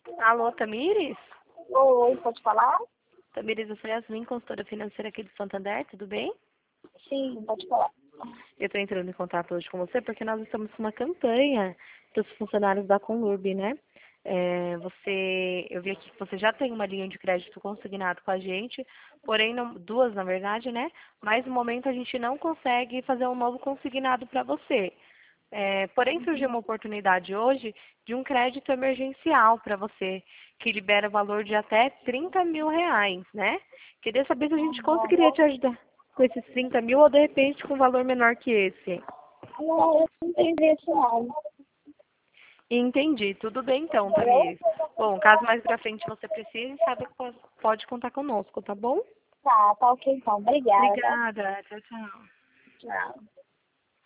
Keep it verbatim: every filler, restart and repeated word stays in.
Alô, Tamires? Oi, pode falar? Tamires, eu sou Yasmin, consultora financeira aqui do Santander, tudo bem? Sim, pode falar. Eu estou entrando em contato hoje com você porque nós estamos com uma campanha dos funcionários da Conurb, né? É, você, eu vi aqui que você já tem uma linha de crédito consignado com a gente, porém, não- duas na verdade, né? Mas no momento a gente não consegue fazer um novo consignado para você. É, porém, surgiu uma oportunidade hoje de um crédito emergencial para você, que libera valor de até trinta mil reais, né? Queria saber se a gente conseguiria te ajudar com esses trinta mil ou de repente com um valor menor que esse. Não, eu não tenho interesse não. Entendi. Tudo bem então, Entendeu? Tamires. Bom, caso mais pra frente você precise, sabe que pode pode contar conosco, tá bom? Tá, tá ok então. Obrigada, tá? Obrigada. Tchau, tchau. Tchau.